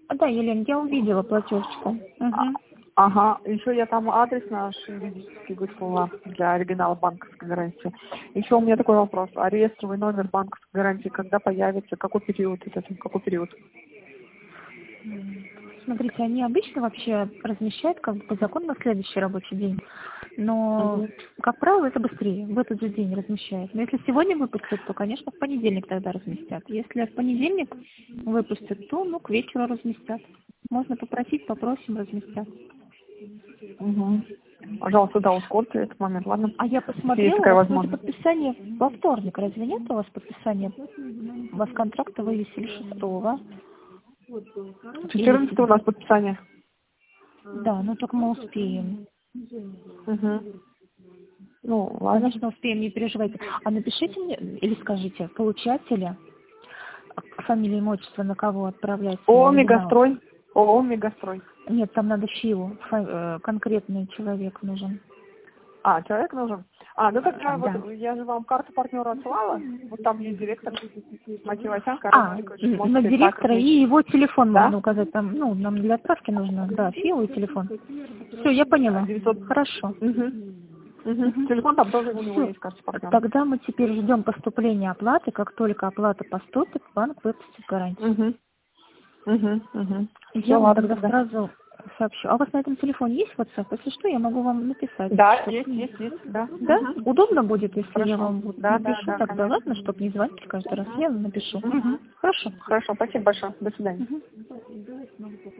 Да, Елена, я увидела платежечку. Угу. Ага, еще я там адрес наш юридический выслала для оригинала банковской гарантии. Еще у меня такой вопрос. А реестровый номер банковской гарантии когда появится? Какой период это? Какой период? Смотрите, они обычно вообще размещают как бы по закону на следующий рабочий день. Но, как правило, это быстрее, в этот же день размещают. Но если сегодня выпустят, то, конечно, в понедельник тогда разместят. Если в понедельник выпустят, то, к вечеру разместят. Можно попросить, попросим, разместят. Угу. Пожалуйста, да, ускорьте этот момент, ладно? А я Есть посмотрела, такая у вас вроде возможность. подписание во вторник. Разве нет у вас подписания? У вас контракты вывесили 6-го. 14 у нас подписание. Да, только мы успеем. Угу. Ну, ладно. Конечно, успеем, не переживайте. А напишите мне, или скажите, получателя, фамилия, имущество, на кого отправляется ООО оригинал? «Мегастрой». ООО «Мегастрой». Нет, там надо ФИУ, конкретный человек нужен. А, человек нужен? Ну тогда Да. вот я же вам карту партнера отсылала. Вот там есть директор Мативасян, На директора и его телефон да? можно указать. Там, нам для отправки нужно, да, ФИУ и телефон. Все, я поняла. 900. Хорошо. Телефон там тоже у него есть, карта партнера. Тогда мы теперь ждем поступления оплаты. Как только оплата поступит, банк выпустит гарантию. Я вам тогда сразу сообщу. А у вас на этом телефоне есть WhatsApp? Если что, я могу вам написать. Да, есть, да. Да? Удобно будет, если Хорошо. я вам напишу тогда, конечно. ладно, чтобы не звонить каждый раз. Я напишу. Хорошо. Хорошо, спасибо большое. До свидания.